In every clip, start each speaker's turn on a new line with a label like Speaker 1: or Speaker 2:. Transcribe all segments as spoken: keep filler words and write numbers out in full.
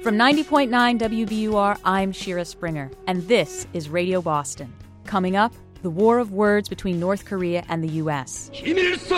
Speaker 1: From ninety point nine W B U R, I'm Shira Springer, and this is Radio Boston. Coming up, the war of words between North Korea and the U S.
Speaker 2: They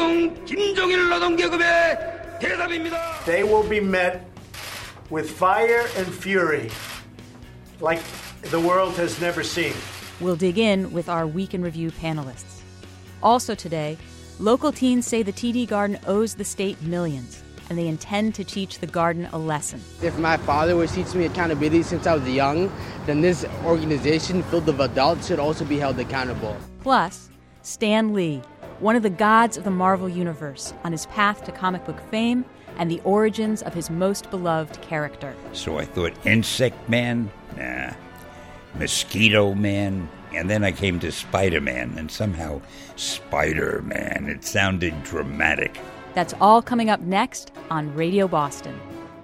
Speaker 3: will be met with fire and fury like the world has never seen.
Speaker 1: We'll dig in with our Week in Review panelists. Also today, local teens say the T D Garden owes the state millions, and they intend to teach the garden a lesson.
Speaker 4: If my father was teaching me accountability since I was young, then this organization filled with adults should also be held accountable.
Speaker 1: Plus, Stan Lee, one of the gods of the Marvel Universe, on his path to comic book fame and the origins of his most beloved character.
Speaker 5: So I thought Insect Man? Nah. Mosquito Man? And then I came to Spider-Man, and somehow Spider-Man. It sounded dramatic.
Speaker 1: That's all coming up next on Radio Boston.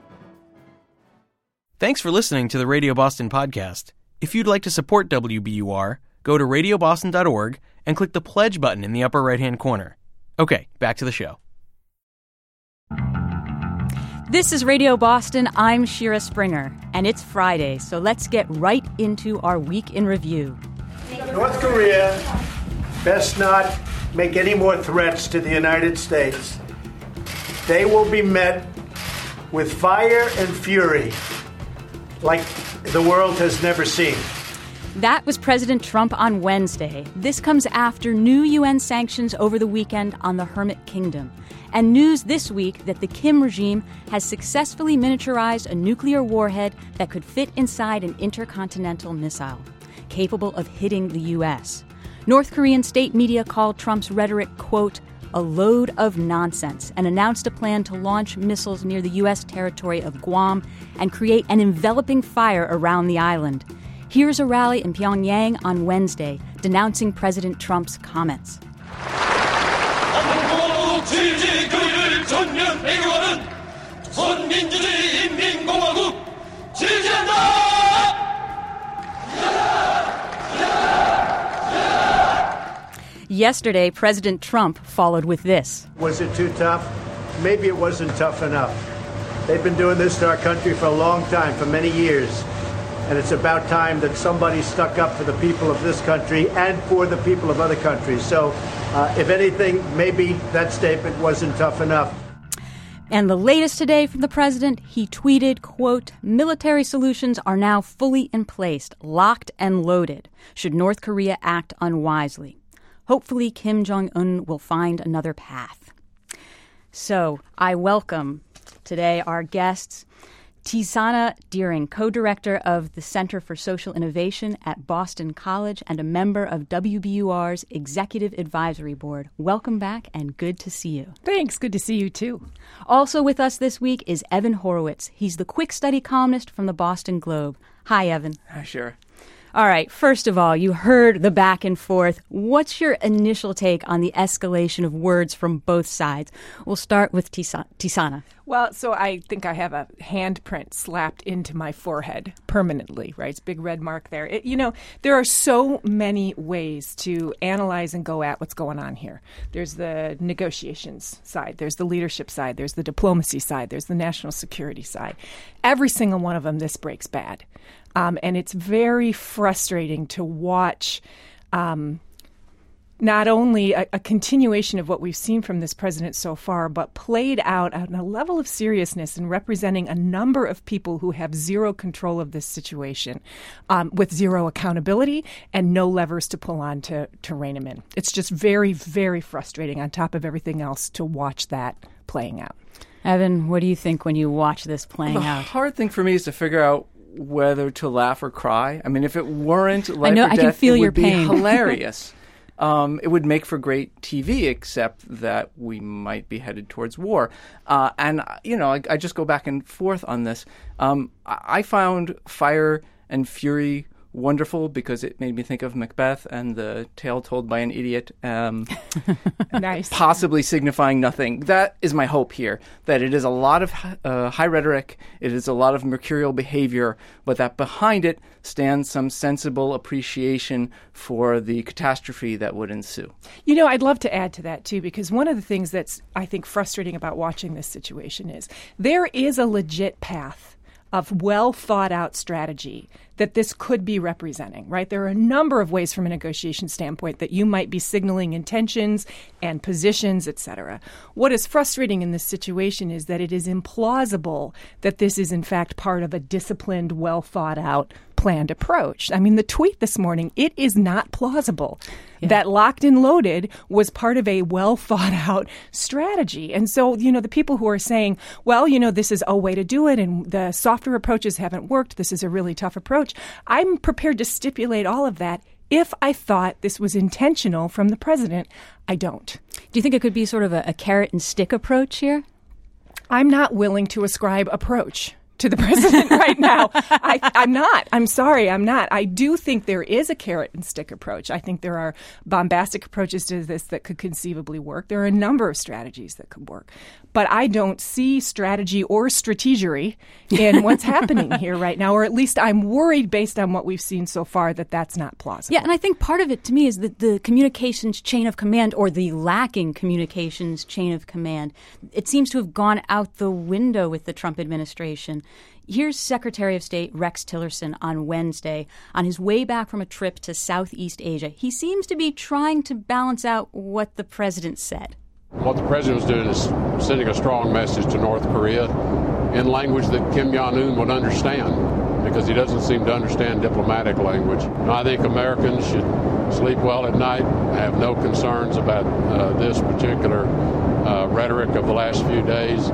Speaker 6: Thanks for listening to the Radio Boston podcast. If you'd like to support W B U R, go to radio boston dot org and click the pledge button in the upper right-hand corner. Okay, back to the show.
Speaker 1: This is Radio Boston. I'm Shira Springer, and it's Friday, so let's get right into our Week in Review.
Speaker 3: North Korea best not make any more threats to the United States. They will be met with fire and fury like the world has never seen.
Speaker 1: That was President Trump on Wednesday. This comes after new U N sanctions over the weekend on the Hermit Kingdom, and news this week that the Kim regime has successfully miniaturized a nuclear warhead that could fit inside an intercontinental missile, capable of hitting the U S. North Korean state media called Trump's rhetoric, quote, a load of nonsense, and announced a plan to launch missiles near the U S territory of Guam and create an enveloping fire around the island. Here's a rally in Pyongyang on Wednesday denouncing President Trump's comments. Yesterday, President Trump followed with this.
Speaker 3: Was it too tough? Maybe it wasn't tough enough. They've been doing this to our country for a long time, for many years. And it's about time that somebody stuck up for the people of this country and for the people of other countries. So, uh, if anything, maybe that statement wasn't tough enough.
Speaker 1: And the latest today from the president, he tweeted, quote, military solutions are now fully in place, locked and loaded, should North Korea act unwisely. Hopefully, Kim Jong-un will find another path. So I welcome today our guests, Tisana Deering, co-director of the Center for Social Innovation at Boston College and a member of W B U R's Executive Advisory Board. Welcome back and good to see you.
Speaker 7: Thanks. Good to see you, too.
Speaker 1: Also with us this week is Evan Horowitz. He's the quick study columnist from the Boston Globe. Hi, Evan.
Speaker 8: Hi, Shira.
Speaker 1: All right. First of all, you heard the back and forth. What's your initial take on the escalation of words from both sides? We'll start with Tisa- Tisana.
Speaker 7: Well, so I think I have a handprint slapped into my forehead permanently, right? It's a big red mark there. It, you know, there are so many ways to analyze and go at what's going on here. There's the negotiations side. There's the leadership side. There's the diplomacy side. There's the national security side. Every single one of them, this breaks bad. Um, and it's very frustrating to watch um, not only a, a continuation of what we've seen from this president so far, but played out on a level of seriousness and representing a number of people who have zero control of this situation, um, with zero accountability and no levers to pull on to, to rein him in. It's just very, very frustrating on top of everything else to watch that playing out.
Speaker 1: Evan, what do you think when you watch this playing
Speaker 8: the
Speaker 1: out?
Speaker 8: The hard thing for me is to figure out whether to laugh or cry. I mean, if it weren't life
Speaker 1: I know,
Speaker 8: or death,
Speaker 1: I can feel
Speaker 8: it
Speaker 1: your
Speaker 8: would be
Speaker 1: pain.
Speaker 8: hilarious. um, it would make for great T V, except that we might be headed towards war. Uh, and, you know, I, I just go back and forth on this. Um, I, I found Fire and Fury wonderful because it made me think of Macbeth and the tale told by an idiot, um,
Speaker 7: nice.
Speaker 8: possibly signifying nothing. That is my hope here, that it is a lot of uh, high rhetoric, it is a lot of mercurial behavior, but that behind it stands some sensible appreciation for the catastrophe that would ensue.
Speaker 7: You know, I'd love to add to that, too, because one of the things that's, I think, frustrating about watching this situation is there is a legit path of well thought out strategy that this could be representing, right? There are a number of ways from a negotiation standpoint that you might be signaling intentions and positions, et cetera. What is frustrating in this situation is that it is implausible that this is in fact part of a disciplined, well thought out, planned approach. I mean, the tweet this morning, it is not plausible yeah. that Locked and Loaded was part of a well thought out strategy. And so, you know, the people who are saying, well, you know, this is a way to do it and the softer approaches haven't worked, this is a really tough approach. I'm prepared to stipulate all of that if I thought this was intentional from the president. I don't.
Speaker 1: Do you think it could be sort of a, a carrot and stick approach here?
Speaker 7: I'm not willing to ascribe approach to the president right now. I, I'm not. I'm sorry. I'm not. I do think there is a carrot and stick approach. I think there are bombastic approaches to this that could conceivably work. There are a number of strategies that could work. But I don't see strategy or strategery in what's happening here right now, or at least I'm worried based on what we've seen so far that that's not plausible.
Speaker 1: Yeah, and I think part of it to me is that the communications chain of command, or the lacking communications chain of command, it seems to have gone out the window with the Trump administration. Here's Secretary of State Rex Tillerson on Wednesday on his way back from a trip to Southeast Asia. He seems to be trying to balance out what the president said.
Speaker 2: What the president was doing is sending a strong message to North Korea in language that Kim Jong-un would understand, because he doesn't seem to understand diplomatic language. And I think Americans should sleep well at night, have no concerns about uh, this particular uh, rhetoric of the last few days.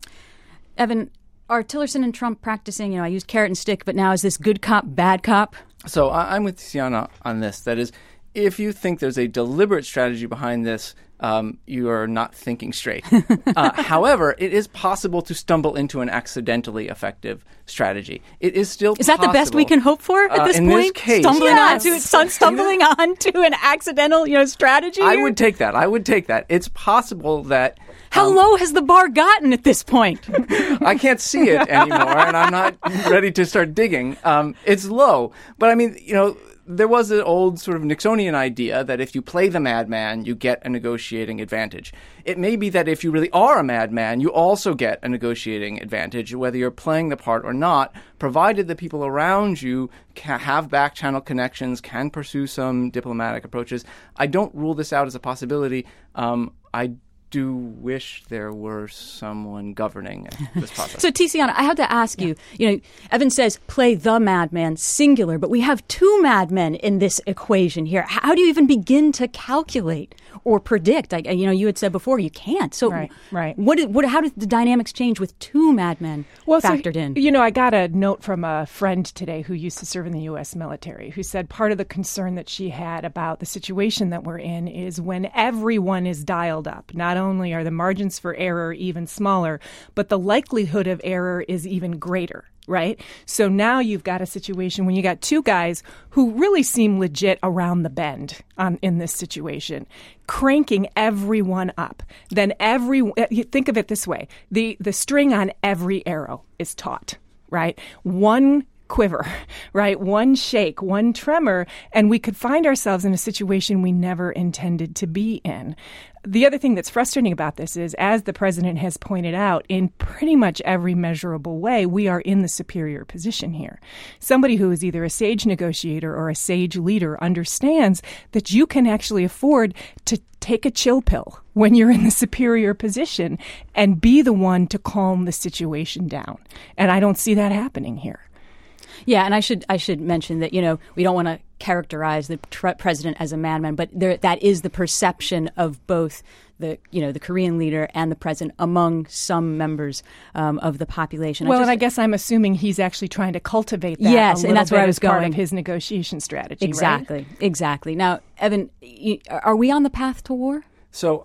Speaker 1: Evan, are Tillerson and Trump practicing, you know, I used carrot and stick, but now is this good cop, bad cop?
Speaker 8: So I'm with Tiziana on this. That is, if you think there's a deliberate strategy behind this, um, you are not thinking straight. uh, however, it is possible to stumble into an accidentally effective strategy. It is still
Speaker 1: Is that
Speaker 8: possible.
Speaker 1: the best we can hope for at
Speaker 8: uh,
Speaker 1: this
Speaker 8: in
Speaker 1: point?
Speaker 8: This case,
Speaker 1: stumbling
Speaker 7: yes.
Speaker 1: onto stumbling onto an accidental, you know, strategy
Speaker 8: I
Speaker 1: here?
Speaker 8: would take that. I would take that. It's possible that
Speaker 1: How
Speaker 8: um,
Speaker 1: low has the bar gotten at this point?
Speaker 8: I can't see it anymore, and I'm not ready to start digging. Um, it's low. But, I mean, you know, there was an old sort of Nixonian idea that if you play the madman, you get a negotiating advantage. It may be that if you really are a madman, you also get a negotiating advantage, whether you're playing the part or not, provided the people around you can have back-channel connections, can pursue some diplomatic approaches. I don't rule this out as a possibility. Um, I do wish there were someone governing this process.
Speaker 1: So, Tiziana, I have to ask you, you know, Evan says play the madman, singular, but we have two madmen in this equation here. How do you even begin to calculate or predict? I, you know, you had said before you can't. So,
Speaker 7: right, right.
Speaker 1: What, what, how did the dynamics change with two madmen
Speaker 7: well,
Speaker 1: factored
Speaker 7: so,
Speaker 1: in?
Speaker 7: You know, I got a note from a friend today who used to serve in the U S military who said part of the concern that she had about the situation that we're in is when everyone is dialed up, not only are the margins for error even smaller, but the likelihood of error is even greater, right? So now you've got a situation when you got two guys who really seem legit around the bend on, in this situation, cranking everyone up. Then every, you think of it this way, the, the string on every arrow is taut, right? One quiver, right? One shake, one tremor, and we could find ourselves in a situation we never intended to be in. The other thing that's frustrating about this is, as the president has pointed out, in pretty much every measurable way, we are in the superior position here. Somebody who is either a sage negotiator or a sage leader understands that you can actually afford to take a chill pill when you're in the superior position and be the one to calm the situation down. And I don't see that happening here.
Speaker 1: Yeah, and I should I should mention that, you know, we don't want to characterize the tr- president as a madman, but there, that is the perception of both the, you know, the Korean leader and the president among some members um, of the population.
Speaker 7: Well,
Speaker 1: I just,
Speaker 7: and I guess I'm assuming he's actually trying to cultivate that.
Speaker 1: Yes,
Speaker 7: a
Speaker 1: and that's
Speaker 7: bit
Speaker 1: where I was
Speaker 7: as part
Speaker 1: going.
Speaker 7: of his negotiation strategy.
Speaker 1: Exactly,
Speaker 7: right?
Speaker 1: exactly. Now, Evan, you, are we on the path to war?
Speaker 8: So,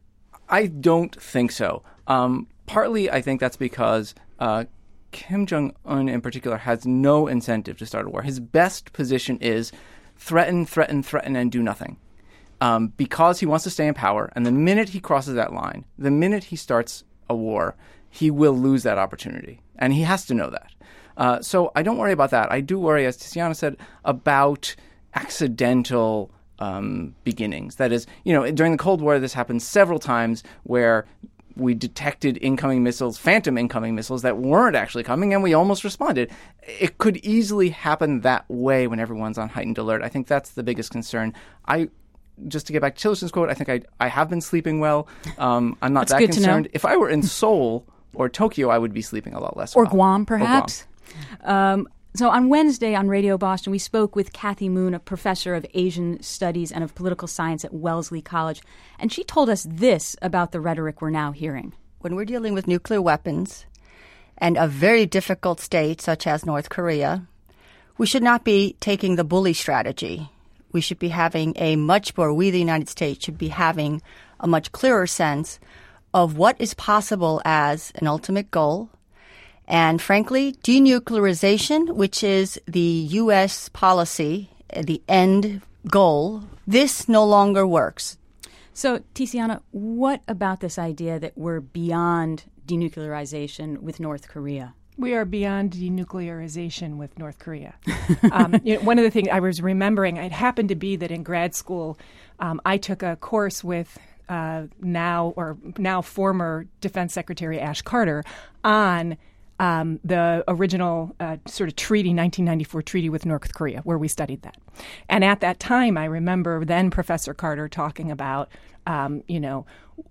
Speaker 8: I don't think so. Um, partly, I think that's because Uh, Kim Jong-un in particular has no incentive to start a war. His best position is threaten, threaten, threaten, and do nothing. Um, because he wants to stay in power, and the minute he crosses that line, the minute he starts a war, he will lose that opportunity. And he has to know that. Uh, so I don't worry about that. I do worry, as Tiziana said, about accidental um, beginnings. That is, you know, during the Cold War, this happened several times where we detected incoming missiles, phantom incoming missiles that weren't actually coming, and we almost responded. It could easily happen that way when everyone's on heightened alert. I think that's the biggest concern. I Just to get back to Tillerson's quote, I think I I have been sleeping well. Um, I'm not
Speaker 1: That's
Speaker 8: that
Speaker 1: good
Speaker 8: concerned.
Speaker 1: To know.
Speaker 8: If I were in Seoul or Tokyo, I would be sleeping a lot less
Speaker 1: Or
Speaker 8: well.
Speaker 1: Guam, perhaps.
Speaker 8: Or Guam.
Speaker 1: Um, so on Wednesday on Radio Boston, we spoke with Kathy Moon, a professor of Asian Studies and of Political Science at Wellesley College, and she told us this about the rhetoric we're now hearing.
Speaker 9: When we're dealing with nuclear weapons and a very difficult state such as North Korea, we should not be taking the bully strategy. We should be having a much more, we the United States should be having a much clearer sense of what is possible as an ultimate goal. And frankly, denuclearization, which is the U S policy, the end goal, this no longer works.
Speaker 1: So, Tiziana, what about this idea that we're beyond denuclearization with North Korea?
Speaker 7: We are beyond denuclearization with North Korea. um, you know, one of the things I was remembering, it happened to be that in grad school, um, I took a course with uh, now or now former Defense Secretary Ash Carter on um, the original uh, sort of treaty, nineteen ninety-four treaty with North Korea, where we studied that. And at that time, I remember then Professor Carter talking about, um, you know,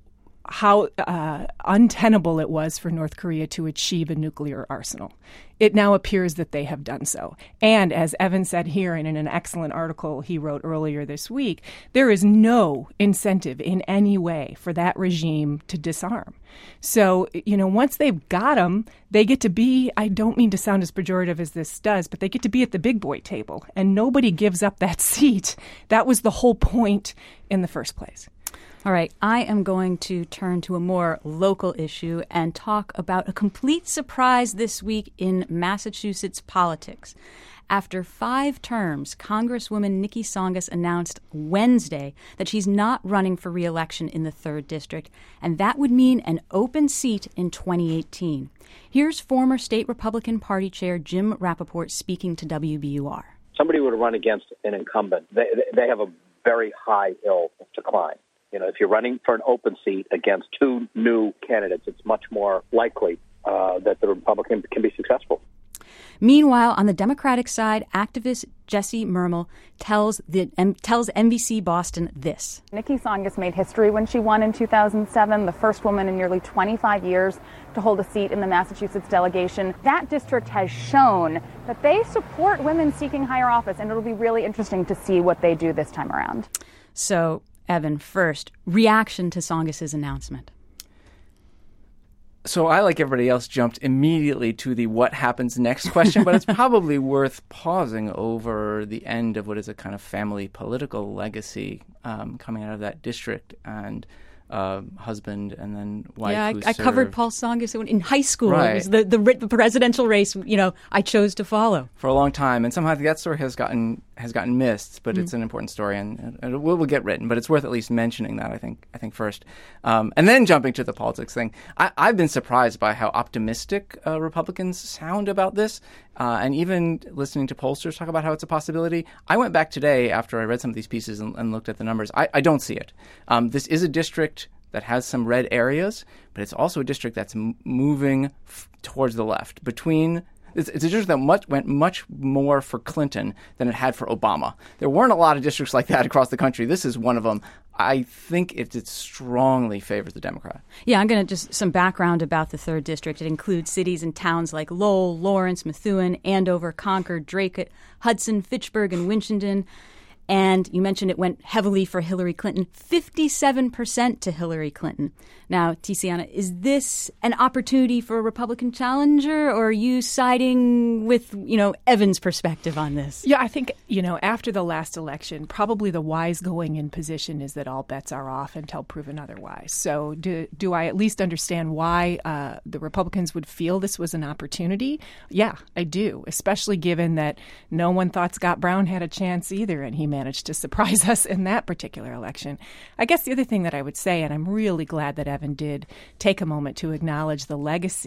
Speaker 7: how uh, untenable it was for North Korea to achieve a nuclear arsenal. It now appears that they have done so. And as Evan said here, and in an excellent article he wrote earlier this week, there is no incentive in any way for that regime to disarm. So, you know, once they've got them, they get to be, I don't mean to sound as pejorative as this does, but they get to be at the big boy table, and nobody gives up that seat. That was the whole point in the first place.
Speaker 1: All right, I am going to turn to a more local issue and talk about a complete surprise this week in Massachusetts politics. After five terms, Congresswoman Nikki Tsongas announced Wednesday that she's not running for re-election in the third District, and that would mean an open seat in twenty eighteen. Here's former State Republican Party Chair Jim Rappaport speaking to W B U R.
Speaker 10: Somebody would run against an incumbent. They, they have a very high hill to climb. You know, if you're running for an open seat against two new candidates, it's much more likely uh, that the Republican can be successful.
Speaker 1: Meanwhile, on the Democratic side, activist Jesse Mermel tells the um, tells N B C Boston this.
Speaker 11: Nikki Tsongas made history when she won in two thousand seven, the first woman in nearly twenty-five years to hold a seat in the Massachusetts delegation. That district has shown that they support women seeking higher office, and it'll be really interesting to see what they do this time around.
Speaker 1: So, Evan, first, reaction to Tsongas' announcement.
Speaker 8: So I, like everybody else, jumped immediately to the what happens next question, but it's probably worth pausing over the end of what is a kind of family political legacy um, coming out of that district, and uh, husband and then wife
Speaker 1: yeah, I,
Speaker 8: who
Speaker 1: I covered
Speaker 8: served.
Speaker 1: Paul Tsongas in high school.
Speaker 8: Right.
Speaker 1: It was the, the, the presidential race, you know, I chose to follow.
Speaker 8: For a long time, and somehow that story has gotten has gotten missed, but mm. it's an important story, and, and it will, will get written. But it's worth at least mentioning that, I think. I think first, um, and then jumping to the politics thing. I, I've been surprised by how optimistic uh, Republicans sound about this, uh, and even listening to pollsters talk about how it's a possibility. I went back today after I read some of these pieces and, and looked at the numbers. I, I don't see it. Um, this is a district that has some red areas, but it's also a district that's m- moving f- towards the left. Between it's, it's a district that much, went much more for Clinton than it had for Obama. There weren't a lot of districts like that across the country. This is one of them. I think it, it strongly favors the Democrat.
Speaker 1: Yeah, I'm going to just some background about the third district. It includes cities and towns like Lowell, Lawrence, Methuen, Andover, Concord, Drake, Hudson, Fitchburg, and Winchendon. And you mentioned it went heavily for Hillary Clinton, fifty-seven percent to Hillary Clinton. Now, Tiziana, is this an opportunity for a Republican challenger, or are you siding with, you know, Evan's perspective on this?
Speaker 7: Yeah, I think, you know, after the last election, probably the wise going in position is that all bets are off until proven otherwise. So do, do I at least understand why uh, the Republicans would feel this was an opportunity? Yeah, I do, especially given that no one thought Scott Brown had a chance either, and he managed to surprise us in that particular election. I guess the other thing that I would say, and I'm really glad that Evan did take a moment to acknowledge the legacy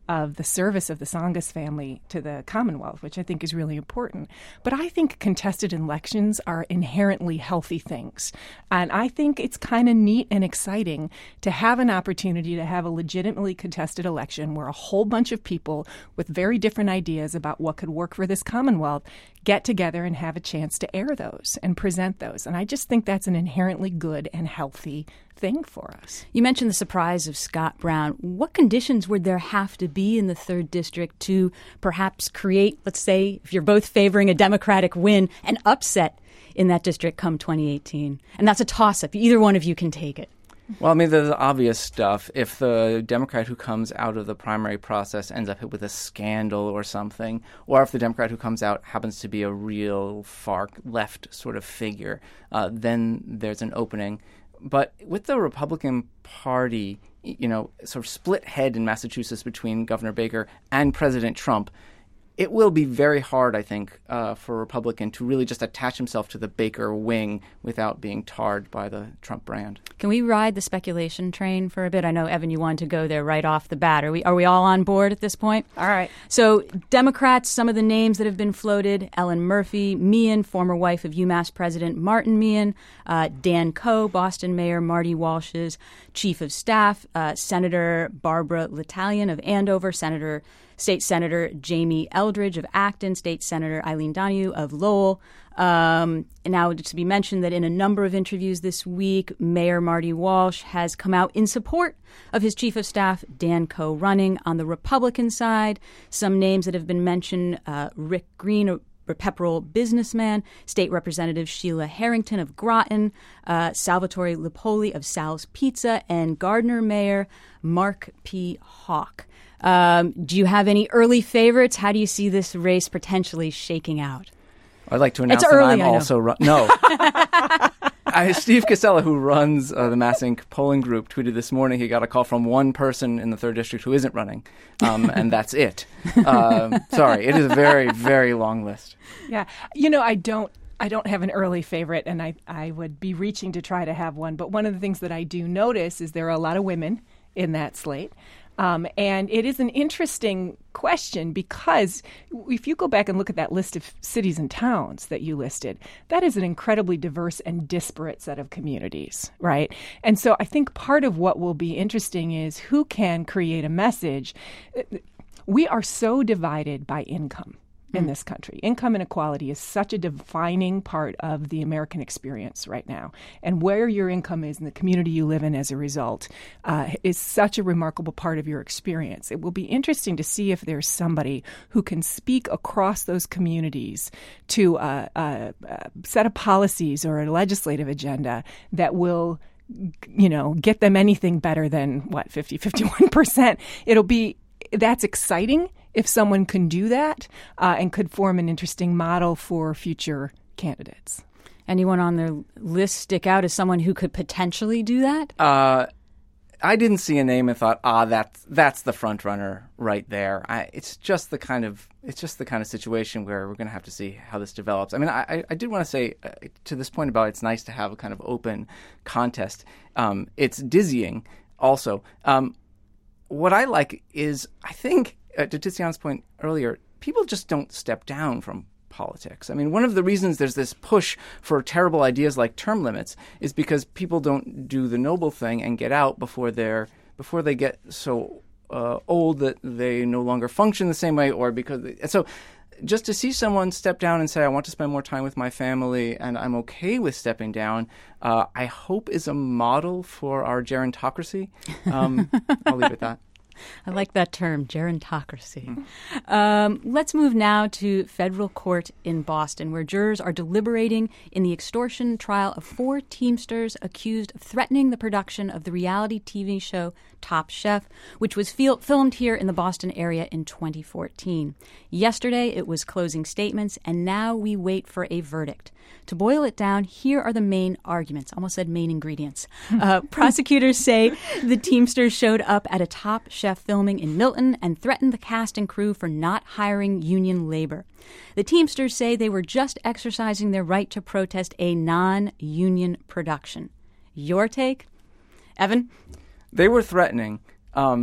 Speaker 7: of the service of the Tsongas family to the Commonwealth, which I think is really important. But I think contested elections are inherently healthy things. And I think it's kind of neat and exciting to have an opportunity to have a legitimately contested election where a whole bunch of people with very different ideas about what could work for this Commonwealth get together and have a chance to air those and present those. And I just think that's an inherently good and healthy thing for us.
Speaker 1: You mentioned the surprise of Scott Brown. What conditions would there have to be in the third district to perhaps create, let's say, if you're both favoring a Democratic win, an upset in that district come twenty eighteen? And that's a toss-up. Either one of you can take it.
Speaker 8: Well, I mean, there's the obvious stuff. If the Democrat who comes out of the primary process ends up hit with a scandal or something, or if the Democrat who comes out happens to be a real far left sort of figure, uh, then there's an opening. But with the Republican Party, you know, sort of split head in Massachusetts between Governor Baker and President Trump, it will be very hard, I think, uh, for a Republican to really just attach himself to the Baker wing without being tarred by the Trump brand.
Speaker 1: Can we ride the speculation train for a bit? I know, Evan, you wanted to go there right off the bat. Are we, are we all on board at this point?
Speaker 7: All right.
Speaker 1: So Democrats, some of the names that have been floated: Ellen Murphy, Meehan, former wife of UMass President Martin Meehan, uh, Dan Coe, Boston Mayor Marty Walsh's chief of staff, uh, Senator Barbara L'Italian of Andover, Senator State Senator Jamie Eldridge of Acton, State Senator Eileen Donoghue of Lowell. Um, and now, to be mentioned that in a number of interviews this week, Mayor Marty Walsh has come out in support of his chief of staff, Dan Coe, running. On the Republican side, some names that have been mentioned: uh, Rick Green, a Pepperell businessman, State Representative Sheila Harrington of Groton, uh, Salvatore Lipoli of Sal's Pizza, and Gardner Mayor Mark P. Hawk. Um, do you have any early favorites? How do you see this race potentially shaking out?
Speaker 8: I'd like to announce
Speaker 1: it's
Speaker 8: that
Speaker 1: early,
Speaker 8: I'm also run- no. I, Steve Casella, who runs uh, the Mass Inc polling group, tweeted this morning he got a call from one person in the third district who isn't running, um, and that's it. Uh, sorry, it is a very, very long list.
Speaker 7: Yeah, you know, I don't. I don't have an early favorite, and I, I would be reaching to try to have one. But one of the things that I do notice is there are a lot of women in that slate. Um, and it is an interesting question because if you go back and look at that list of cities and towns that you listed, that is an incredibly diverse and disparate set of communities, right? And so I think part of what will be interesting is who can create a message. We are so divided by income in this country. Income inequality is such a defining part of the American experience right now. And where your income is and the community you live in as a result uh, is such a remarkable part of your experience. It will be interesting to see if there's somebody who can speak across those communities to a, a, a set of policies or a legislative agenda that will, you know, get them anything better than, what, fifty, fifty-one percent. It'll be, that's exciting if someone can do that uh, and could form an interesting model for future candidates.
Speaker 1: Anyone on their list stick out as someone who could potentially do that?
Speaker 8: Uh, I didn't see a name and thought, ah, that's that's the front runner right there. I, it's just the kind of it's just the kind of situation where we're going to have to see how this develops. I mean, I, I did want to say uh, to this point about it's nice to have a kind of open contest. Um, it's dizzying also. Um, what I like is, I think, Uh, to Tiziana's point earlier, people just don't step down from politics. I mean, one of the reasons there's this push for terrible ideas like term limits is because people don't do the noble thing and get out before they're before they get so uh, old that they no longer function the same way, or because they, so. Just to see someone step down and say, I want to spend more time with my family and I'm okay with stepping down, uh, I hope is a model for our gerontocracy. Um, I'll leave it at that.
Speaker 1: I like that term, gerontocracy. Mm-hmm. Um, let's move now to federal court in Boston, where jurors are deliberating in the extortion trial of four Teamsters accused of threatening the production of the reality T V show Top Chef, which was fil- filmed here in the Boston area in twenty fourteen. Yesterday, it was closing statements, and now we wait for a verdict. To boil it down, here are the main arguments. Almost said main ingredients. Uh, prosecutors say the Teamsters showed up at a Top Chef filming in Milton and threatened the cast and crew for not hiring union labor. The Teamsters say they were just exercising their right to protest a non-union production. Your take? Evan?
Speaker 8: They were threatening. Um,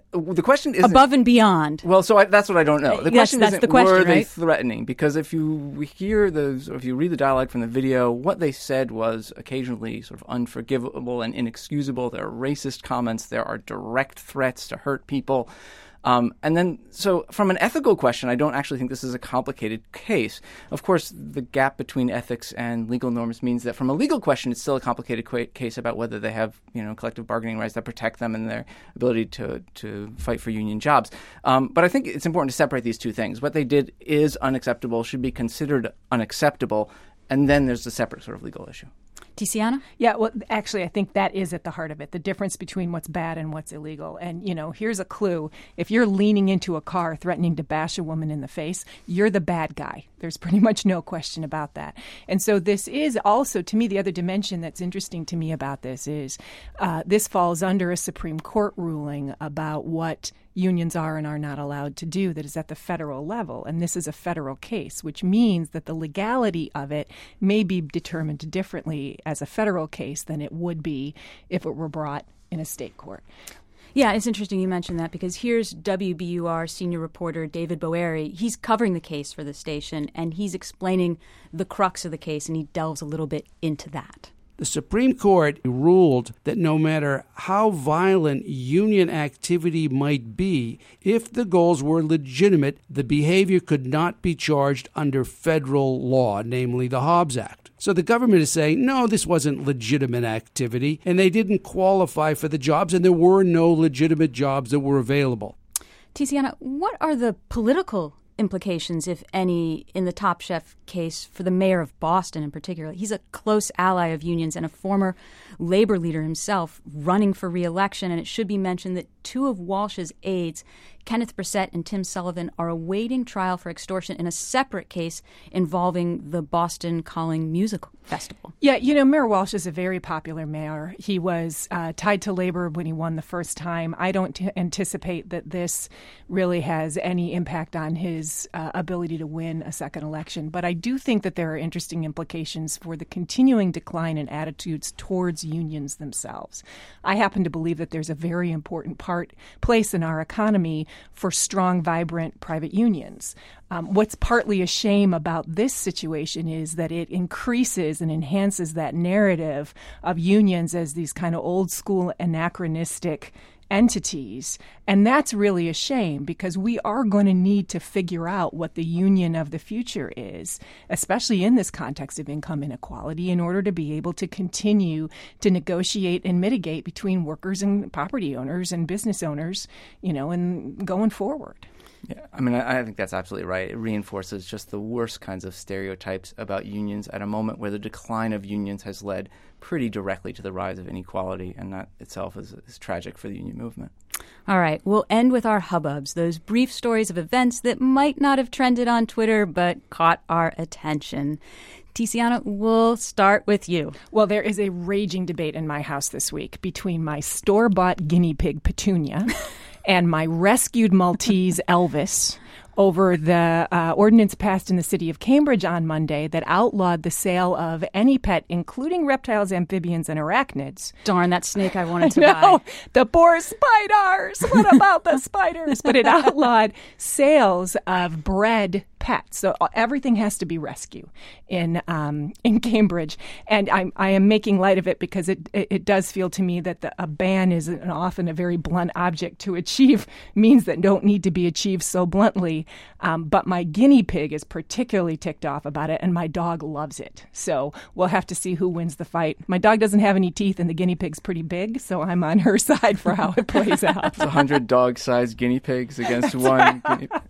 Speaker 8: the question is
Speaker 1: above and beyond.
Speaker 8: Well, so I, that's what I don't know. The
Speaker 1: yes,
Speaker 8: question
Speaker 1: that's
Speaker 8: isn't
Speaker 1: the question,
Speaker 8: were they
Speaker 1: right?
Speaker 8: threatening? Because if you hear the, if you read the dialogue from the video, what they said was occasionally sort of unforgivable and inexcusable. There are racist comments. There are direct threats to hurt people. Um, and then, so from an ethical question, I don't actually think this is a complicated case. Of course, the gap between ethics and legal norms means that from a legal question, it's still a complicated qu- case about whether they have, you know, collective bargaining rights that protect them and their ability to to fight for union jobs. Um, but I think it's important to separate these two things. What they did is unacceptable, should be considered unacceptable, and then there's a separate sort of legal issue.
Speaker 1: Tiziana?
Speaker 7: Yeah, well, actually, I think that is at the heart of it, the difference between what's bad and what's illegal. And, you know, here's a clue. If you're leaning into a car threatening to bash a woman in the face, you're the bad guy. There's pretty much no question about that. And so this is also, to me, the other dimension that's interesting to me about this is uh, this falls under a Supreme Court ruling about what unions are and are not allowed to do that is at the federal level. And this is a federal case, which means that the legality of it may be determined differently as a federal case than it would be if it were brought in a state court.
Speaker 1: Yeah, it's interesting you mentioned that because here's W B U R senior reporter David Boeri. He's covering the case for the station, and he's explaining the crux of the case, and he delves a little bit into that.
Speaker 12: The Supreme Court ruled that no matter how violent union activity might be, if the goals were legitimate, the behavior could not be charged under federal law, namely the Hobbs Act. So the government is saying, no, this wasn't legitimate activity, and they didn't qualify for the jobs, and there were no legitimate jobs that were available.
Speaker 1: Tiziana, what are the political implications, if any, in the Top Chef case for the mayor of Boston in particular? He's a close ally of unions and a former labor leader himself running for re-election, and it should be mentioned that two of Walsh's aides, Kenneth Brissett and Tim Sullivan, are awaiting trial for extortion in a separate case involving the Boston Calling Music Festival.
Speaker 7: Yeah, you know, Mayor Walsh is a very popular mayor. He was uh, tied to labor when he won the first time. I don't t- anticipate that this really has any impact on his uh, ability to win a second election. But I do think that there are interesting implications for the continuing decline in attitudes towards unions themselves. I happen to believe that there's a very important part, place in our economy for strong, vibrant private unions. Um, what's partly a shame about this situation is that it increases and enhances that narrative of unions as these kind of old school anachronistic entities. And that's really a shame because we are going to need to figure out what the union of the future is, especially in this context of income inequality, in order to be able to continue to negotiate and mitigate between workers and property owners and business owners, you know, and going forward.
Speaker 8: Yeah, I mean, I, I think that's absolutely right. It reinforces just the worst kinds of stereotypes about unions at a moment where the decline of unions has led pretty directly to the rise of inequality, and that itself is, is tragic for the union movement.
Speaker 1: All right, we'll end with our hubbubs, those brief stories of events that might not have trended on Twitter but caught our attention. Tiziana, we'll start with you.
Speaker 7: Well, there is a raging debate in my house this week between my store-bought guinea pig, Petunia, and my rescued Maltese, Elvis, over the uh, ordinance passed in the city of Cambridge on Monday that outlawed the sale of any pet, including reptiles, amphibians, and arachnids.
Speaker 1: Darn, that snake I wanted to
Speaker 7: no,
Speaker 1: buy.
Speaker 7: The poor spiders. What about the spiders? But it outlawed sales of bred pets. So everything has to be rescue in um, in Cambridge. And I'm, I am making light of it because it, it, it does feel to me that the, a ban is an, often a very blunt object to achieve means that don't need to be achieved so bluntly. Um, but my guinea pig is particularly ticked off about it, and my dog loves it. So we'll have to see who wins the fight. My dog doesn't have any teeth, and the guinea pig's pretty big, so I'm on her side for how it plays out.
Speaker 8: It's one hundred dog-sized guinea pigs against one guinea pig.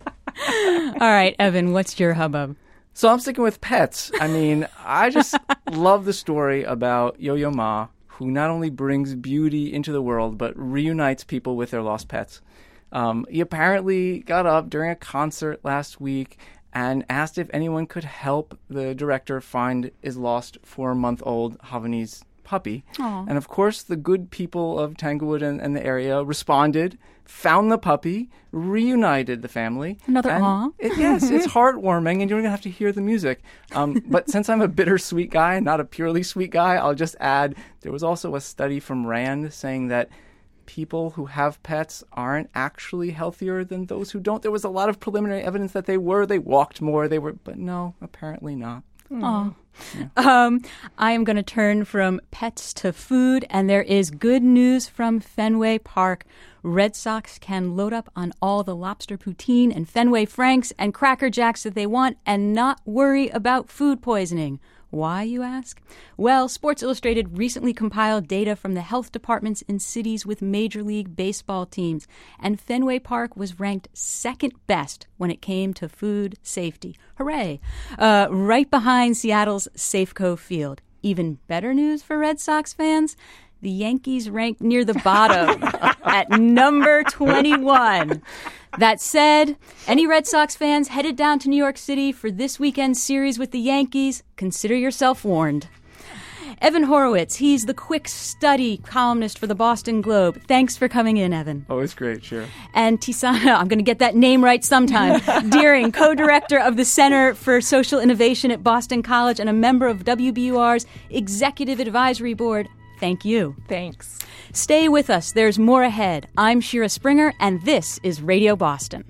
Speaker 1: All right, Evan, what's your hubbub?
Speaker 8: So I'm sticking with pets. I mean, I just love the story about Yo-Yo Ma, who not only brings beauty into the world, but reunites people with their lost pets. Um, he apparently got up during a concert last week and asked if anyone could help the director find his lost four-month-old Havanese puppy.
Speaker 1: Aww.
Speaker 8: And of course, the good people of Tanglewood and, and the area responded, found the puppy, reunited the family.
Speaker 1: Another
Speaker 8: and
Speaker 1: aw.
Speaker 8: It, yes, it's heartwarming, and you don't even have to hear the music. Um, but since I'm a bittersweet guy, not a purely sweet guy, I'll just add there was also a study from RAND saying that people who have pets aren't actually healthier than those who don't. There was a lot of preliminary evidence that they were. They walked more. They were, but no, apparently not.
Speaker 1: Oh. Yeah. Um, I am going to turn from pets to food, and there is good news from Fenway Park. Red Sox can load up on all the lobster poutine and Fenway Franks and Cracker Jacks that they want and not worry about food poisoning. Why, you ask? Well, Sports Illustrated recently compiled data from the health departments in cities with Major League Baseball teams, and Fenway Park was ranked second best when it came to food safety. Hooray! Uh, right behind Seattle's Safeco Field. Even better news for Red Sox fans? The Yankees ranked near the bottom at number twenty-one. That said, any Red Sox fans headed down to New York City for this weekend's series with the Yankees, consider yourself warned. Evan Horowitz, he's the quick study columnist for the Boston Globe. Thanks for coming in, Evan.
Speaker 8: Always great, sure.
Speaker 1: And Tisana, I'm going to get that name right sometime, Deering, co-director of the Center for Social Innovation at Boston College and a member of W B U R's Executive Advisory Board. Thank you.
Speaker 7: Thanks.
Speaker 1: Stay with us. There's more ahead. I'm Shira Springer, and this is Radio Boston.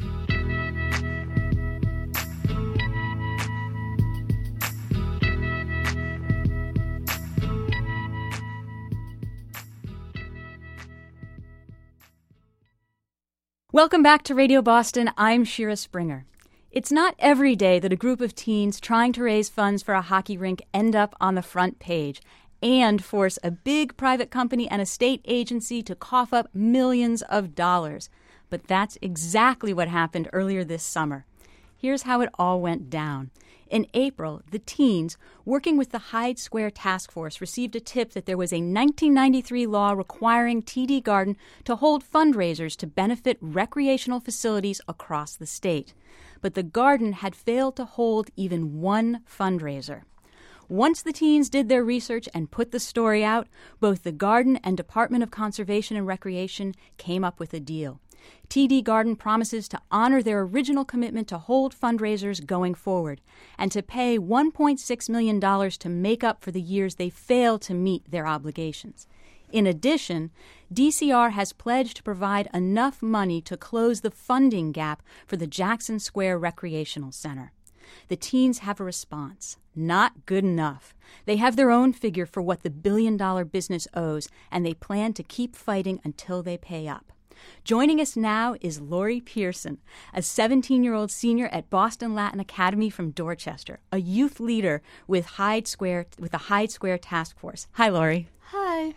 Speaker 1: Welcome back to Radio Boston. I'm Shira Springer. It's not every day that a group of teens trying to raise funds for a hockey rink end up on the front page and force a big private company and a state agency to cough up millions of dollars. But that's exactly what happened earlier this summer. Here's how it all went down. In April, the teens, working with the Hyde Square Task Force, received a tip that there was a nineteen ninety-three law requiring T D Garden to hold fundraisers to benefit recreational facilities across the state. But the Garden had failed to hold even one fundraiser. Once the teens did their research and put the story out, both the Garden and Department of Conservation and Recreation came up with a deal. T D Garden promises to honor their original commitment to hold fundraisers going forward and to pay one point six million dollars to make up for the years they failed to meet their obligations. In addition, D C R has pledged to provide enough money to close the funding gap for the Jackson Square Recreational Center. The teens have a response. Not good enough. They have their own figure for what the billion-dollar business owes, and they plan to keep fighting until they pay up. Joining us now is Lori Pearson, a seventeen-year-old senior at Boston Latin Academy from Dorchester, a youth leader with Hyde Square with the Hyde Square Task Force. Hi, Lori.
Speaker 13: Hi.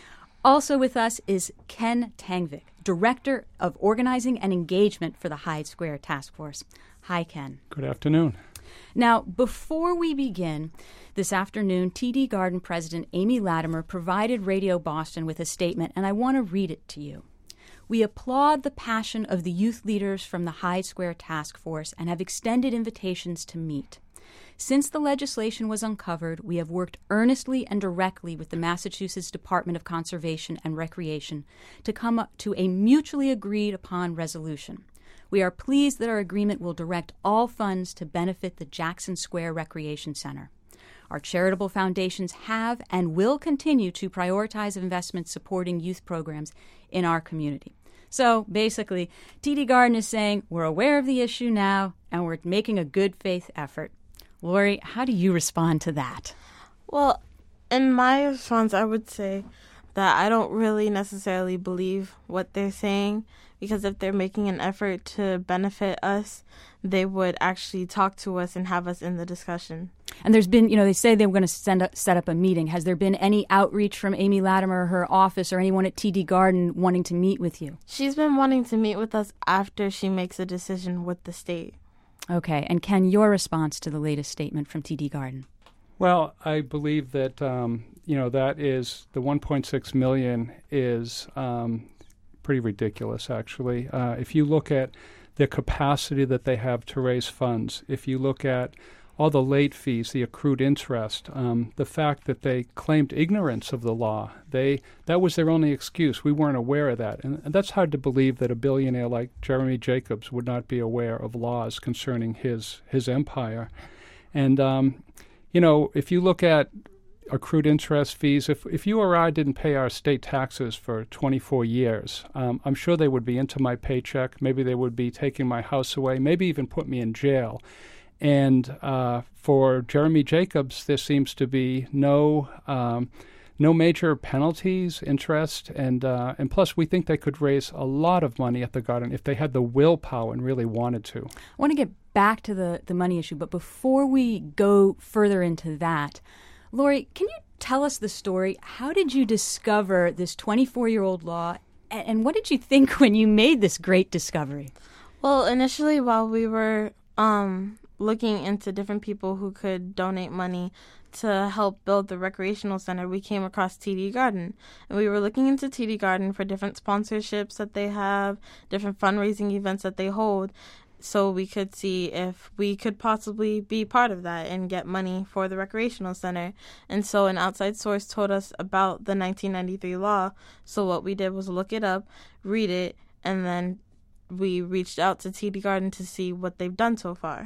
Speaker 1: Also with us is Ken Tangvik, Director of Organizing and Engagement for the Hyde Square Task Force. Hi, Ken.
Speaker 14: Good afternoon.
Speaker 1: Now, before we begin, this afternoon, T D Garden President Amy Latimer provided Radio Boston with a statement, and I want to read it to you. We applaud the passion of the youth leaders from the Hyde Square Task Force and have extended invitations to meet. Since the legislation was uncovered, we have worked earnestly and directly with the Massachusetts Department of Conservation and Recreation to come up to a mutually agreed upon resolution. We are pleased that our agreement will direct all funds to benefit the Jackson Square Recreation Center. Our charitable foundations have and will continue to prioritize investments supporting youth programs in our community. So basically, T D Garden is saying we're aware of the issue now and we're making a good faith effort. Lori, how do you respond to that?
Speaker 13: Well, in my response, I would say that I don't really necessarily believe what they're saying, because if they're making an effort to benefit us, they would actually talk to us and have us in the discussion.
Speaker 1: And there's been, you know, they say they were going to send up, set up a meeting. Has there been any outreach from Amy Latimer, her office, or anyone at T D Garden wanting to meet with you?
Speaker 13: She's been wanting to meet with us after she makes a decision with the state.
Speaker 1: Okay. And Ken, your response to the latest statement from T D Garden?
Speaker 14: Well, I believe that, um, you know, that is, the one point six million dollars is um, pretty ridiculous, actually. Uh, if you look at the capacity that they have to raise funds, if you look at all the late fees, the accrued interest, um, the fact that they claimed ignorance of the law, they that was their only excuse. We weren't aware of that. And, and that's hard to believe that a billionaire like Jeremy Jacobs would not be aware of laws concerning his, his empire. And, um, you know, if you look at accrued interest fees. If if you or I didn't pay our state taxes for twenty-four years, um, I'm sure they would be into my paycheck. Maybe they would be taking my house away, maybe even put me in jail. And uh, for Jeremy Jacobs, there seems to be no um, no major penalties, interest, and uh, and plus we think they could raise a lot of money at the garden if they had the willpower and really wanted to.
Speaker 1: I want to get back to the, the money issue, but before we go further into that, Lori, can you tell us the story? How did you discover this twenty-four-year-old law, and, and what did you think when you made this great discovery?
Speaker 13: Well, initially, while we were um, looking into different people who could donate money to help build the recreational center, we came across T D Garden. And we were looking into T D Garden for different sponsorships that they have, different fundraising events that they hold, so we could see if we could possibly be part of that and get money for the recreational center. And so an outside source told us about the nineteen ninety-three law. So what we did was look it up, read it, and then we reached out to T D Garden to see what they've done so far.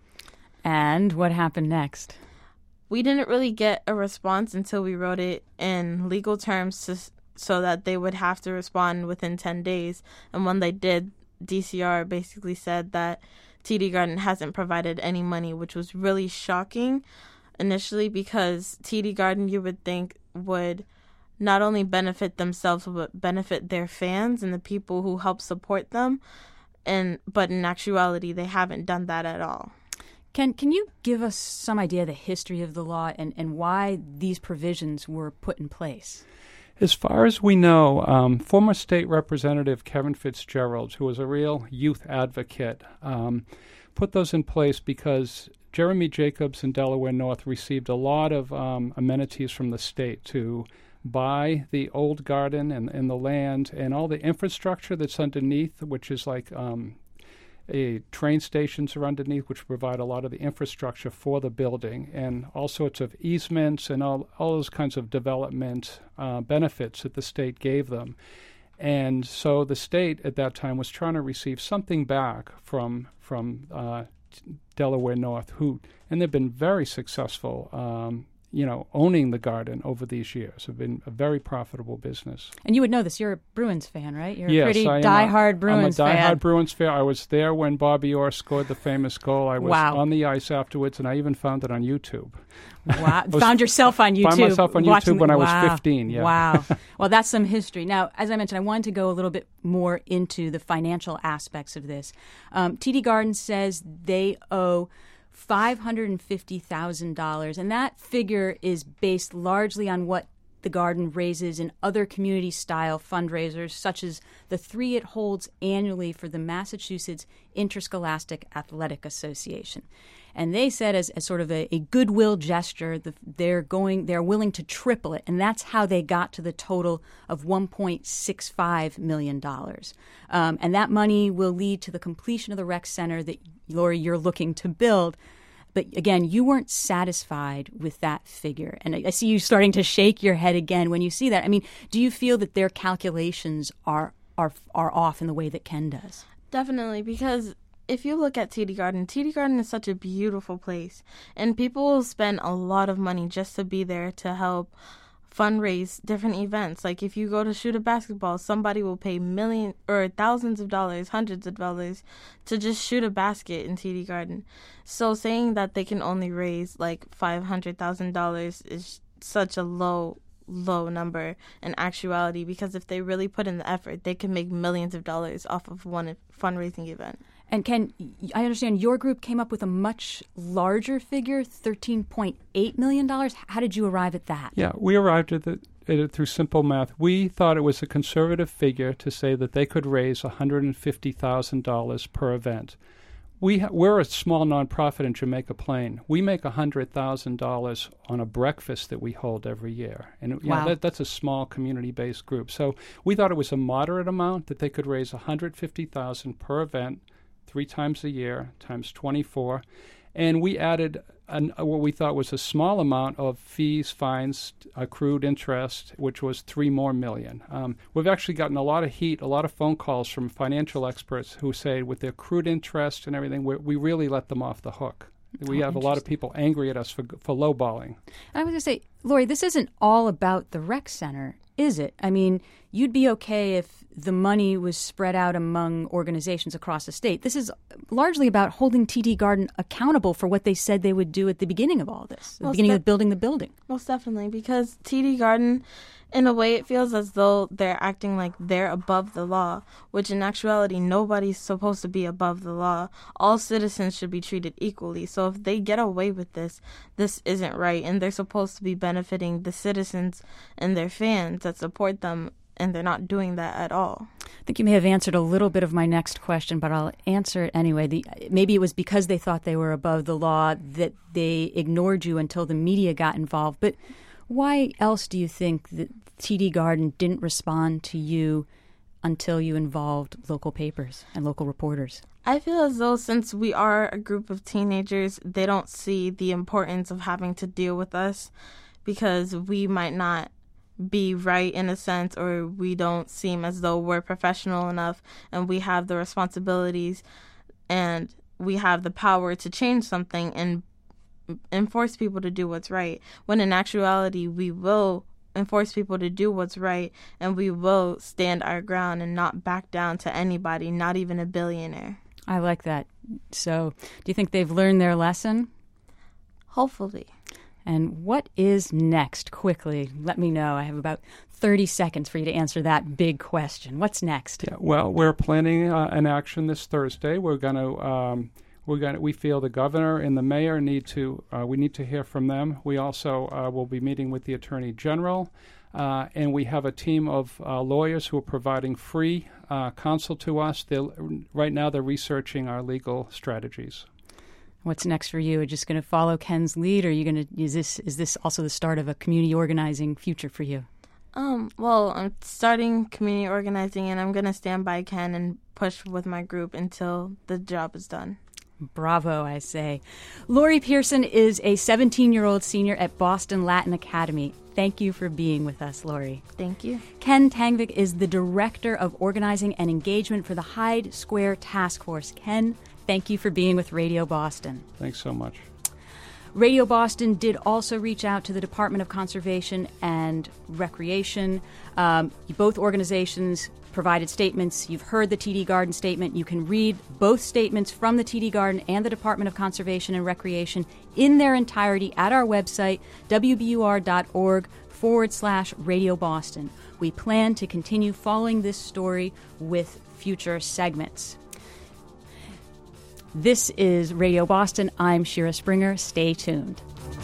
Speaker 1: And what happened next?
Speaker 13: We didn't really get a response until we wrote it in legal terms to, so that they would have to respond within ten days. And when they did, D C R basically said that T D Garden hasn't provided any money, which was really shocking initially, because T D Garden, you would think, would not only benefit themselves but benefit their fans and the people who help support them, and but in actuality they haven't done that at all.
Speaker 1: Can can you give us some idea of the history of the law and, and why these provisions were put in place?
Speaker 14: As far as we know, um, former state representative Kevin Fitzgerald, who was a real youth advocate, um, put those in place because Jeremy Jacobs in Delaware North received a lot of um, amenities from the state to buy the old garden and, and the land and all the infrastructure that's underneath, which is like um, a train stations are underneath, which provide a lot of the infrastructure for the building, and all sorts of easements and all, all those kinds of development uh, benefits that the state gave them. And so the state at that time was trying to receive something back from from uh, Delaware North, who, and they've been very successful, um, you know, owning the garden over these years. Have been a very profitable business.
Speaker 1: And you would know this. You're a Bruins fan, right? You're
Speaker 14: yes,
Speaker 1: a pretty
Speaker 14: I am
Speaker 1: diehard
Speaker 14: a,
Speaker 1: Bruins
Speaker 14: I'm a diehard
Speaker 1: fan.
Speaker 14: Bruins fan. I was there when Bobby Orr scored the famous goal. I was
Speaker 1: wow.
Speaker 14: on the ice afterwards, and I even found it on YouTube.
Speaker 1: Wow! Found yourself on YouTube.
Speaker 14: Found myself on
Speaker 1: watching,
Speaker 14: YouTube when
Speaker 1: wow.
Speaker 14: I was fifteen. Yeah.
Speaker 1: Wow. Well, that's some history. Now, as I mentioned, I wanted to go a little bit more into the financial aspects of this. Um, T D Garden says they owe five hundred fifty thousand dollars, and that figure is based largely on what the garden raises in other community-style fundraisers, such as the three it holds annually for the Massachusetts Interscholastic Athletic Association. And they said, as, as sort of a, a goodwill gesture, the, they're going, they're willing to triple it, and that's how they got to the total of one point six five million dollars. Um, and that money will lead to the completion of the rec center that, Lori, you're looking to build. But again, you weren't satisfied with that figure. And I, I see you starting to shake your head again when you see that. I mean, do you feel that their calculations are are are off in the way that Ken does?
Speaker 13: Definitely, because if you look at T D Garden, T D Garden is such a beautiful place, and people will spend a lot of money just to be there to help fundraise different events. Like if you go to shoot a basketball, somebody will pay million or thousands of dollars, hundreds of dollars to just shoot a basket in T D Garden. So saying that they can only raise like five hundred thousand dollars is such a low low number in actuality, because if they really put in the effort, they can make millions of dollars off of one fundraising event.
Speaker 1: And Ken, I understand your group came up with a much larger figure, thirteen point eight million dollars. How did you arrive at that?
Speaker 14: Yeah, we arrived at, the, at it through simple math. We thought it was a conservative figure to say that they could raise one hundred fifty thousand dollars per event. We ha- we're a small nonprofit in Jamaica Plain. We make one hundred thousand dollars on a breakfast that we hold every year. And you
Speaker 1: wow.
Speaker 14: know, that, that's a small community-based group. So we thought it was a moderate amount that they could raise one hundred fifty thousand dollars per event, three times a year, times twenty-four. And we added an, what we thought was a small amount of fees, fines, accrued interest, which was three more million. Um, we've actually gotten a lot of heat, a lot of phone calls from financial experts who say with the accrued interest and everything, we, we really let them off the hook. We
Speaker 1: Oh,
Speaker 14: have a lot of people angry at us for for lowballing.
Speaker 1: I was going to say, Lori, this isn't all about the rec center, is it? I mean, you'd be okay if the money was spread out among organizations across the state. This is largely about holding T D Garden accountable for what they said they would do at the beginning of all this, the
Speaker 13: Most
Speaker 1: beginning
Speaker 13: def-
Speaker 1: of building the building.
Speaker 13: Most definitely, because T D Garden, in a way, it feels as though they're acting like they're above the law, which in actuality, nobody's supposed to be above the law. All citizens should be treated equally. So if they get away with this, this isn't right, and they're supposed to be benefiting the citizens and their fans that support them, and they're not doing that at all.
Speaker 1: I think you may have answered a little bit of my next question, but I'll answer it anyway. The, maybe it was because they thought they were above the law that they ignored you until the media got involved. But why else do you think that T D Garden didn't respond to you until you involved local papers and local reporters?
Speaker 13: I feel as though since we are a group of teenagers, they don't see the importance of having to deal with us because we might not be right in a sense, or we don't seem as though we're professional enough and we have the responsibilities and we have the power to change something and enforce people to do what's right, when in actuality we will enforce people to do what's right and we will stand our ground and not back down to anybody, not even a billionaire.
Speaker 1: I like that. So do you think they've learned their lesson?
Speaker 13: Hopefully.
Speaker 1: And what is next? Quickly, let me know. I have about thirty seconds for you to answer that big question. What's next?
Speaker 14: Yeah, well, we're planning uh, an action this Thursday. We're going to, um, we're going to, we feel the governor and the mayor need to, uh, we need to hear from them. We also uh, will be meeting with the attorney general, uh, and we have a team of uh, lawyers who are providing free uh, counsel to us. They're, right now, they're researching our legal strategies.
Speaker 1: What's next for you? Are you just going to follow Ken's lead, or are you going to? Is this is this also the start of a community organizing future for you?
Speaker 13: Um. Well, I'm starting community organizing, and I'm going to stand by Ken and push with my group until the job is done.
Speaker 1: Bravo, I say. Lori Pearson is a seventeen-year-old senior at Boston Latin Academy. Thank you for being with us, Lori.
Speaker 13: Thank you.
Speaker 1: Ken Tangvik is the Director of Organizing and Engagement for the Hyde Square Task Force. Ken, thank you for being with Radio Boston.
Speaker 14: Thanks so much.
Speaker 1: Radio Boston did also reach out to the Department of Conservation and Recreation. Um, both organizations provided statements. You've heard the T D Garden statement. You can read both statements from the T D Garden and the Department of Conservation and Recreation in their entirety at our website, wbur.org forward slash Radio Boston. We plan to continue following this story with future segments. This is Radio Boston. I'm Shira Springer. Stay tuned.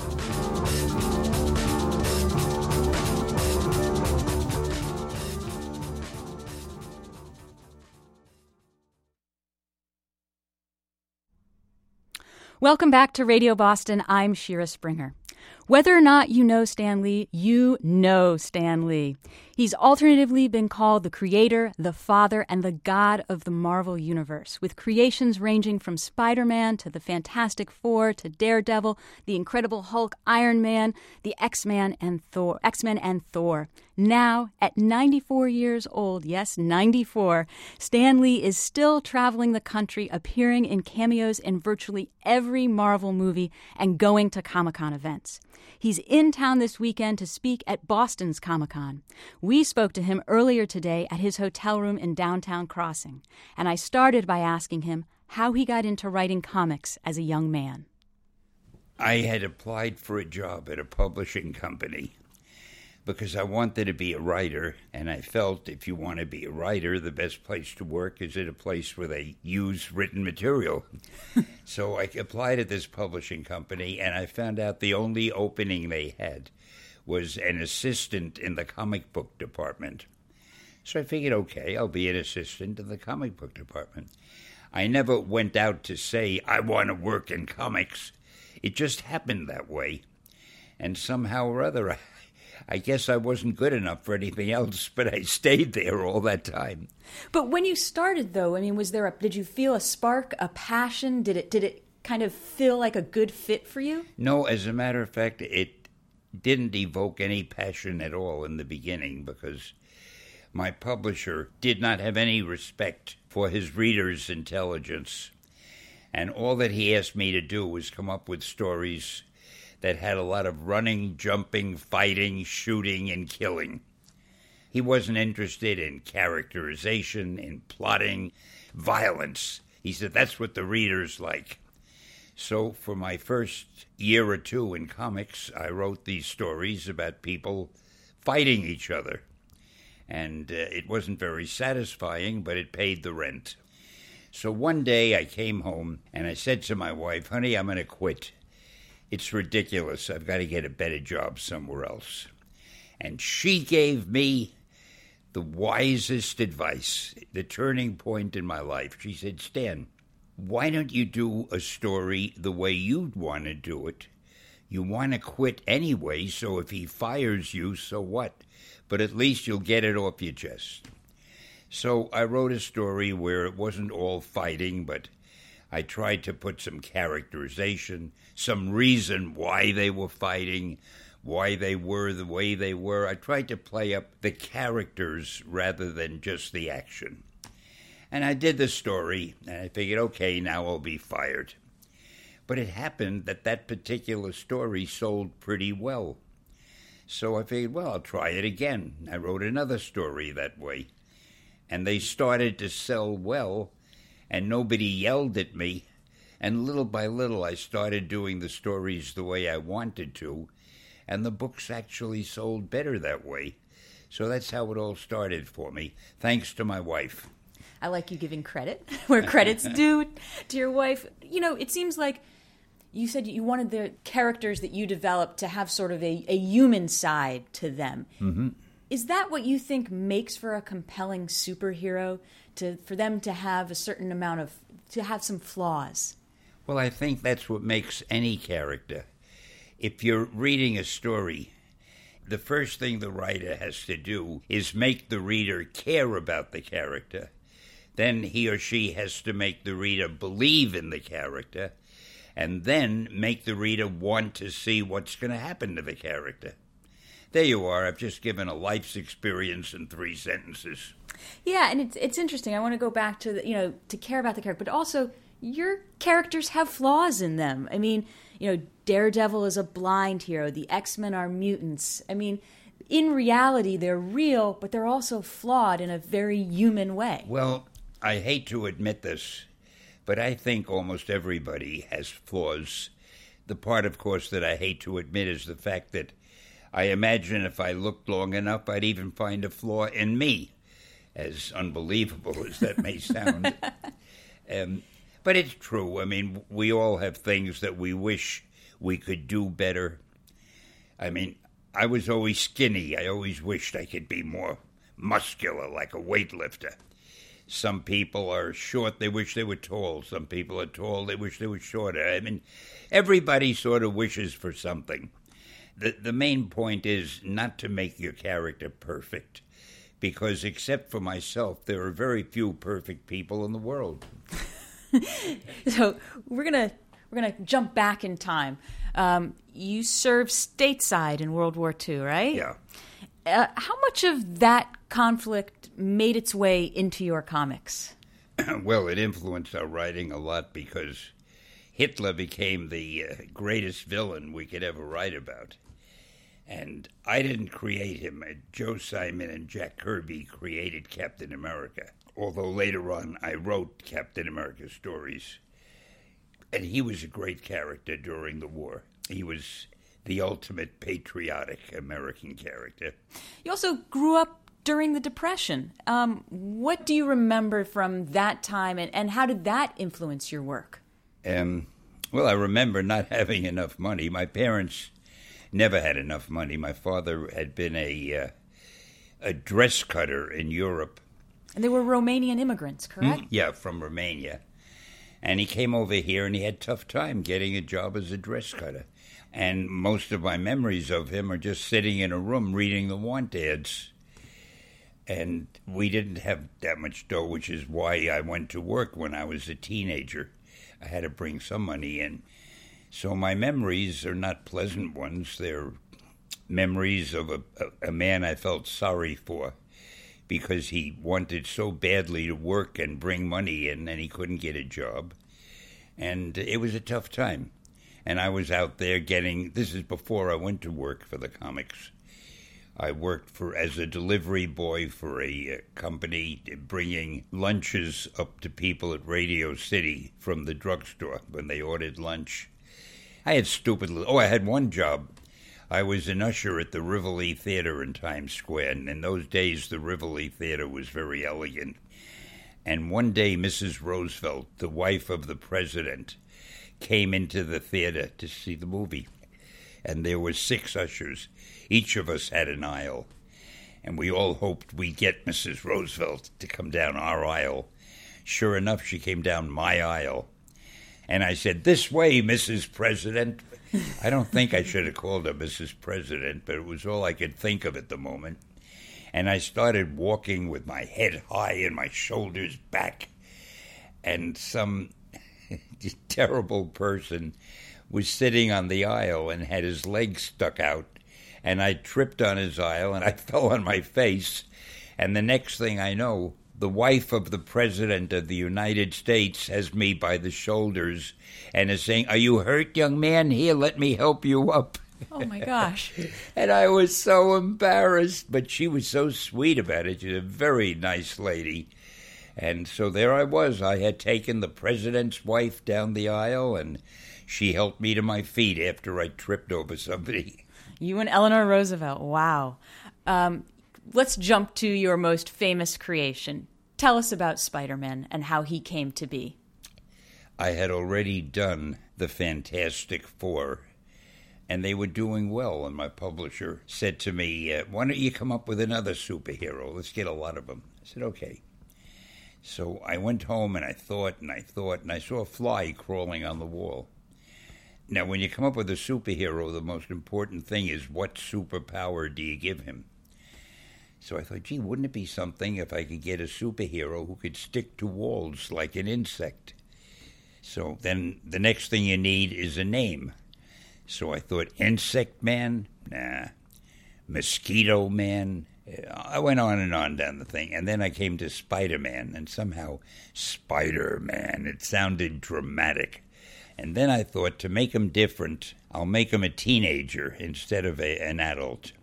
Speaker 1: Welcome back to Radio Boston. I'm Shira Springer. Whether or not you know Stan Lee, you know Stan Lee. He's alternatively been called the creator, the father, and the god of the Marvel Universe, with creations ranging from Spider-Man to the Fantastic Four to Daredevil, the Incredible Hulk, Iron Man, the X-Men, and Thor. X-Men and Thor. Now, at ninety-four years old, yes, ninety-four, Stan Lee is still traveling the country, appearing in cameos in virtually every Marvel movie and going to Comic-Con events. He's in town this weekend to speak at Boston's Comic-Con. We spoke to him earlier today at his hotel room in downtown Crossing, and I started by asking him how he got into writing comics as a young man.
Speaker 5: I had applied for a job at a publishing company because I wanted to be a writer, and I felt if you want to be a writer, the best place to work is at a place where they use written material. So I applied at this publishing company, and I found out the only opening they had was an assistant in the comic book department. So I figured, okay, I'll be an assistant in the comic book department. I never went out to say, I want to work in comics. It just happened that way. And somehow or other, I I guess I wasn't good enough for anything else, but I stayed there all that time.
Speaker 1: But when you started, though, I mean, was there a, did you feel a spark, a passion? Did it, did it kind of feel like a good fit for you?
Speaker 5: No, as a matter of fact, it didn't evoke any passion at all in the beginning because my publisher did not have any respect for his readers' intelligence. And all that he asked me to do was come up with stories that had a lot of running, jumping, fighting, shooting, and killing. He wasn't interested in characterization, in plotting, violence. He said that's what the readers like. So for my first year or two in comics, I wrote these stories about people fighting each other. And uh, it wasn't very satisfying, but it paid the rent. So one day I came home and I said to my wife, honey, I'm going to quit. It's ridiculous. I've got to get a better job somewhere else. And she gave me the wisest advice, the turning point in my life. She said, Stan, why don't you do a story the way you'd want to do it? You want to quit anyway, so if he fires you, so what? But at least you'll get it off your chest. So I wrote a story where it wasn't all fighting, but I tried to put some characterization, some reason why they were fighting, why they were the way they were. I tried to play up the characters rather than just the action. And I did the story, and I figured, okay, now I'll be fired. But it happened that that particular story sold pretty well. So I figured, well, I'll try it again. I wrote another story that way. And they started to sell well, and nobody yelled at me. And little by little, I started doing the stories the way I wanted to, and the books actually sold better that way. So that's how it all started for me, thanks to my wife.
Speaker 1: I like you giving credit where credit's due to your wife. You know, it seems like you said you wanted the characters that you developed to have sort of a, a human side to them.
Speaker 5: Mm-hmm.
Speaker 1: Is that what you think makes for a compelling superhero, to for them to have a certain amount of, to have some flaws?
Speaker 5: Well, I think that's what makes any character. If you're reading a story, the first thing the writer has to do is make the reader care about the character. Then he or she has to make the reader believe in the character, and then make the reader want to see what's going to happen to the character. There you are. I've just given a life's experience in three sentences.
Speaker 1: Yeah, and it's it's interesting. I want to go back to the, you know, to care about the character, but also your characters have flaws in them. I mean, you know, Daredevil is a blind hero. The X-Men are mutants. I mean, in reality, they're real, but they're also flawed in a very human way.
Speaker 5: Well, I hate to admit this, but I think almost everybody has flaws. The part, of course, that I hate to admit is the fact that I imagine if I looked long enough, I'd even find a flaw in me, as unbelievable as that may sound. um, but it's true. I mean, we all have things that we wish we could do better. I mean, I was always skinny. I always wished I could be more muscular, like a weightlifter. Some people are short, they wish they were tall. Some people are tall, they wish they were shorter. I mean, everybody sort of wishes for something. The, the main point is not to make your character perfect, because except for myself, there are very few perfect people in the world.
Speaker 1: So we're gonna we're gonna jump back in time. Um, you served stateside in World War Two, right?
Speaker 5: Yeah.
Speaker 1: Uh, how much of that conflict made its way into your comics?
Speaker 5: Well, it influenced our writing a lot because Hitler became the uh, greatest villain we could ever write about. And I didn't create him. Joe Simon and Jack Kirby created Captain America, although later on I wrote Captain America stories. And he was a great character during the war. He was the ultimate patriotic American character.
Speaker 1: You also grew up during the Depression. Um, what do you remember from that time, and, and how did that influence your work?
Speaker 5: Um, well, I remember not having enough money. My parents never had enough money. My father had been a uh, a dress cutter in Europe.
Speaker 1: And they were Romanian immigrants, correct?
Speaker 5: Mm, yeah, from Romania. And he came over here and he had a tough time getting a job as a dress cutter. And most of my memories of him are just sitting in a room reading the want ads. And we didn't have that much dough, which is why I went to work when I was a teenager. I had to bring some money in. So my memories are not pleasant ones. They're memories of a, a, a man I felt sorry for because he wanted so badly to work and bring money in and he couldn't get a job. And it was a tough time. And I was out there getting, this is before I went to work for the comics. I worked for as a delivery boy for a uh, company bringing lunches up to people at Radio City from the drugstore when they ordered lunch. I had stupid little, oh, I had one job. I was an usher at the Rivoli Theater in Times Square, and in those days the Rivoli Theater was very elegant. And one day Missus Roosevelt, the wife of the president, came into the theater to see the movie. And there were six ushers. Each of us had an aisle. And we all hoped we'd get Missus Roosevelt to come down our aisle. Sure enough, she came down my aisle. And I said, "This way, Missus President." I don't think I should have called her Missus President, but it was all I could think of at the moment. And I started walking with my head high and my shoulders back. And some terrible person was sitting on the aisle and had his legs stuck out. And I tripped on his aisle and I fell on my face. And the next thing I know, the wife of the President of the United States has me by the shoulders and is saying, "Are you hurt, young man? Here, let me help you up."
Speaker 1: Oh, my gosh.
Speaker 5: And I was so embarrassed, but she was so sweet about it. She's a very nice lady. And so there I was. I had taken the president's wife down the aisle, and she helped me to my feet after I tripped over somebody.
Speaker 1: You and Eleanor Roosevelt. Wow. Um, let's jump to your most famous creation. Tell us about Spider-Man and how he came to be.
Speaker 5: I had already done the Fantastic Four, and they were doing well, and my publisher said to me, uh, "Why don't you come up with another superhero? Let's get a lot of them." I said, "Okay." So I went home, and I thought, and I thought, and I saw a fly crawling on the wall. Now, when you come up with a superhero, the most important thing is what superpower do you give him? So I thought, gee, wouldn't it be something if I could get a superhero who could stick to walls like an insect? So then the next thing you need is a name. So I thought, Insect Man? Nah. Mosquito Man? I went on and on down the thing. And then I came to Spider-Man, and somehow Spider-Man, it sounded dramatic. And then I thought, to make him different, I'll make him a teenager instead of a, an adult.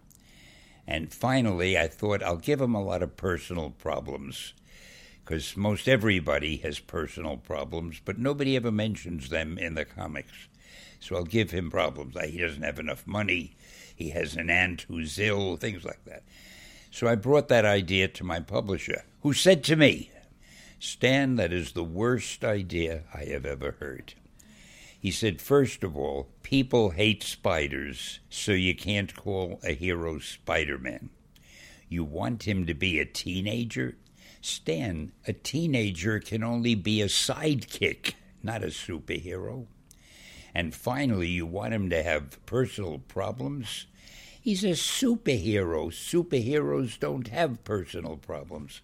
Speaker 5: And finally, I thought, I'll give him a lot of personal problems, because most everybody has personal problems, but nobody ever mentions them in the comics. So I'll give him problems. Like he doesn't have enough money, he has an aunt who's ill, things like that. So I brought that idea to my publisher, who said to me, "Stan, that is the worst idea I have ever heard." He said, "First of all, people hate spiders, so you can't call a hero Spider-Man. You want him to be a teenager? Stan, a teenager can only be a sidekick, not a superhero. And finally, you want him to have personal problems? He's a superhero. Superheroes don't have personal problems."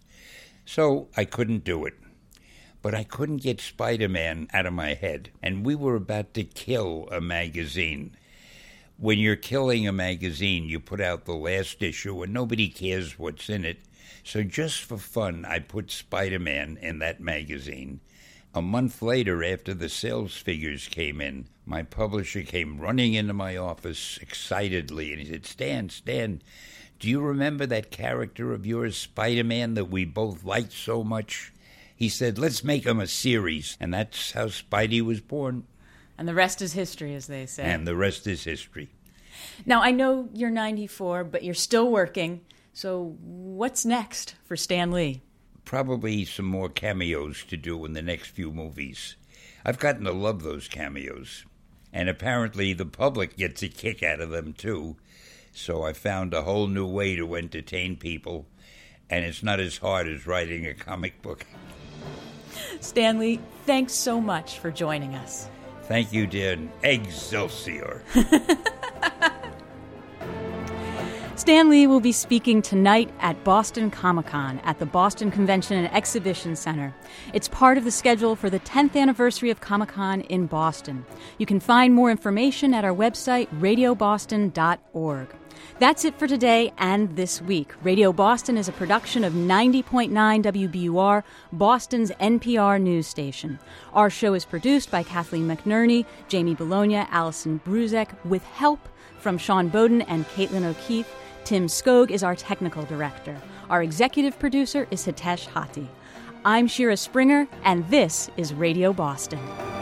Speaker 5: So I couldn't do it. But I couldn't get Spider-Man out of my head, and we were about to kill a magazine. When you're killing a magazine, you put out the last issue, and nobody cares what's in it. So just for fun, I put Spider-Man in that magazine. A month later, after the sales figures came in, my publisher came running into my office excitedly, and he said, "Stan, Stan, do you remember that character of yours, Spider-Man, that we both liked so much?" He said, "Let's make him a series." And that's how Spidey was born.
Speaker 1: And the rest is history, as they say.
Speaker 5: And the rest is history.
Speaker 1: Now, I know you're ninety-four, but you're still working. So what's next for Stan Lee?
Speaker 5: Probably some more cameos to do in the next few movies. I've gotten to love those cameos. And apparently the public gets a kick out of them, too. So I found a whole new way to entertain people. And it's not as hard as writing a comic book.
Speaker 1: Stan Lee, thanks so much for joining us.
Speaker 5: Thank you, dear. Excelsior.
Speaker 1: Stan Lee will be speaking tonight at Boston Comic-Con at the Boston Convention and Exhibition Center. It's part of the schedule for the tenth anniversary of Comic-Con in Boston. You can find more information at our website, radio boston dot org. That's it for today and this week. Radio Boston is a production of ninety point nine W B U R, Boston's N P R news station. Our show is produced by Kathleen McNerney, Jamie Bologna, Allison Bruzek, with help from Sean Bowden and Caitlin O'Keefe. Tim Skog is our technical director. Our executive producer is Hitesh Hati. I'm Shira Springer, and this is Radio Boston.